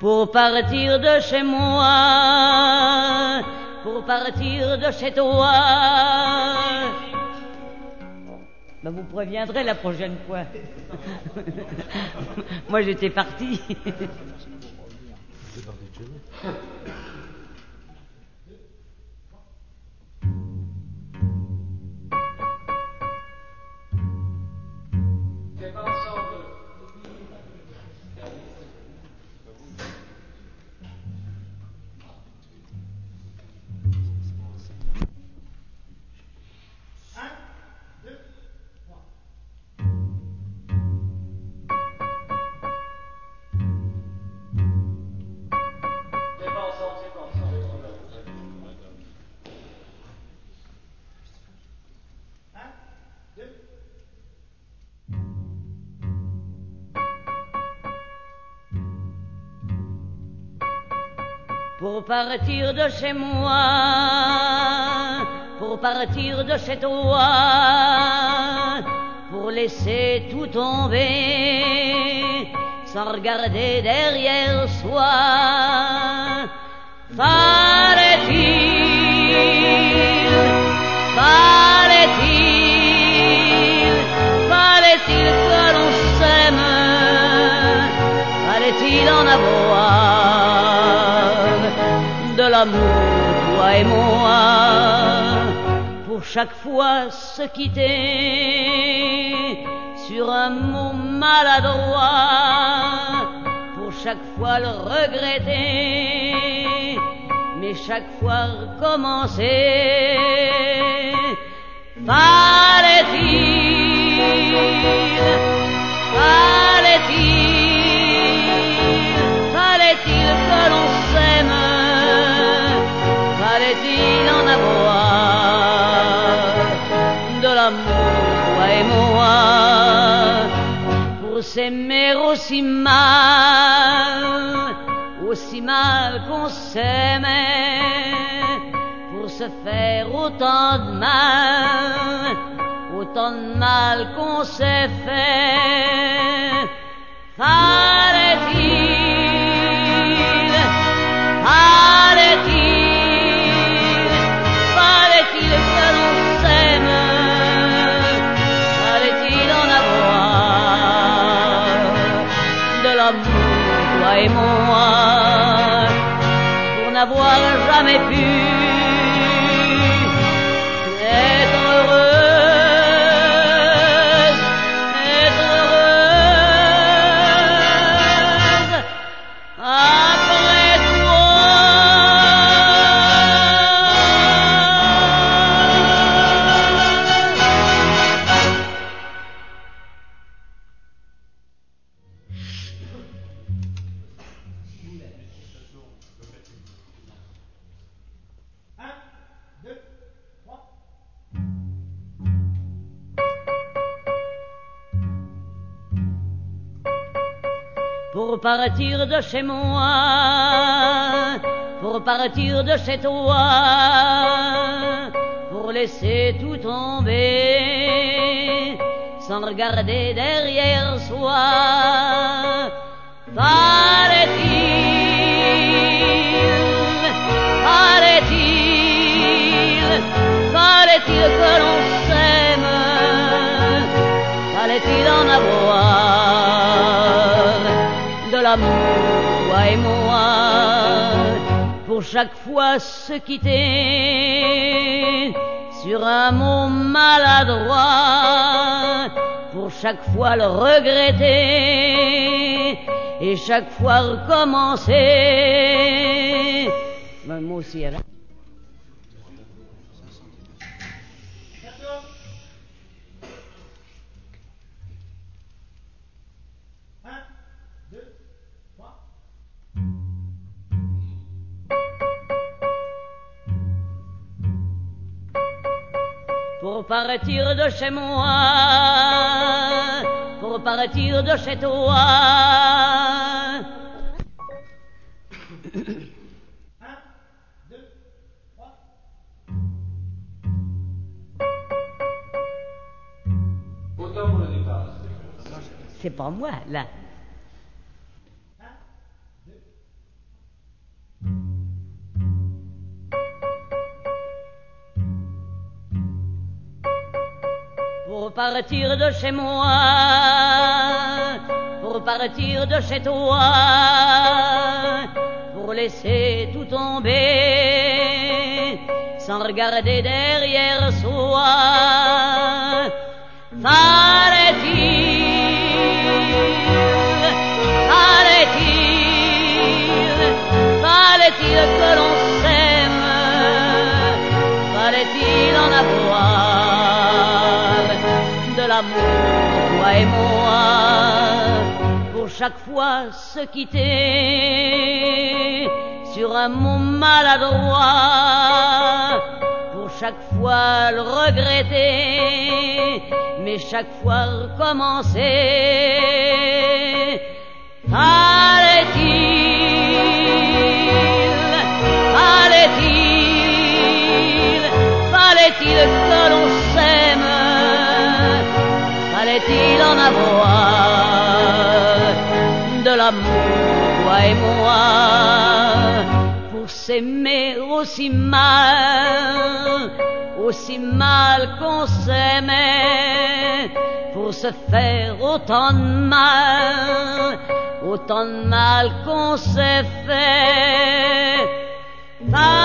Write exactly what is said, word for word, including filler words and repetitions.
pour partir de chez moi, pour partir de chez toi. Ben vous préviendrez la prochaine fois. Moi j'étais parti. Pour partir de chez moi, pour partir de chez toi, pour laisser tout tomber, sans regarder derrière soi. Fallait-il, fallait-il, fallait-il que l'on s'aime, fallait-il en avoir de l'amour, toi et moi, pour chaque fois se quitter sur un mot maladroit, pour chaque fois le regretter, mais chaque fois recommencer. Fallait-il, fallait-il, fallait-il que l'on s'aime, fallait-il en avoir de l'amour, toi et moi, pour s'aimer aussi mal, aussi mal qu'on s'aimait, pour se faire autant de mal, autant de mal qu'on s'est fait. Fallait-il, fallait-il, fallait-il que l'on s'aime, fallait-il en avoir de l'amour, toi et moi, pour n'avoir jamais pu être heureuse, être heureuse après toi. Pour partir de chez moi, pour partir de chez toi, pour laisser tout tomber, sans regarder derrière soi. Fallait-il, fallait-il, fallait-il que l'on s'aime, fallait-il en avoir de l'amour, toi et moi, pour chaque fois se quitter sur un mot maladroit, pour chaque fois le regretter et chaque fois recommencer. Ben, moi aussi, alors. Pour partir de chez moi, pour partir de chez toi. Un, deux, trois. Autant pour le départ. C'est pas moi, là. Un, deux, partir de chez moi, pour partir de chez toi, pour laisser tout tomber, sans regarder derrière soi. Fallait-il, fallait-il, fallait-il que l'on s'aime, fallait-il en avoir de l'amour, toi et moi, pour chaque fois se quitter sur un mot maladroit, pour chaque fois le regretter, mais chaque fois recommencer. Fallait-il, fallait-il, fallait-il que l'on s'aime, fallait-il en avoir de l'amour, toi et moi, pour s'aimer aussi mal, aussi mal qu'on s'aimait, pour se faire autant de mal, autant de mal qu'on s'est fait.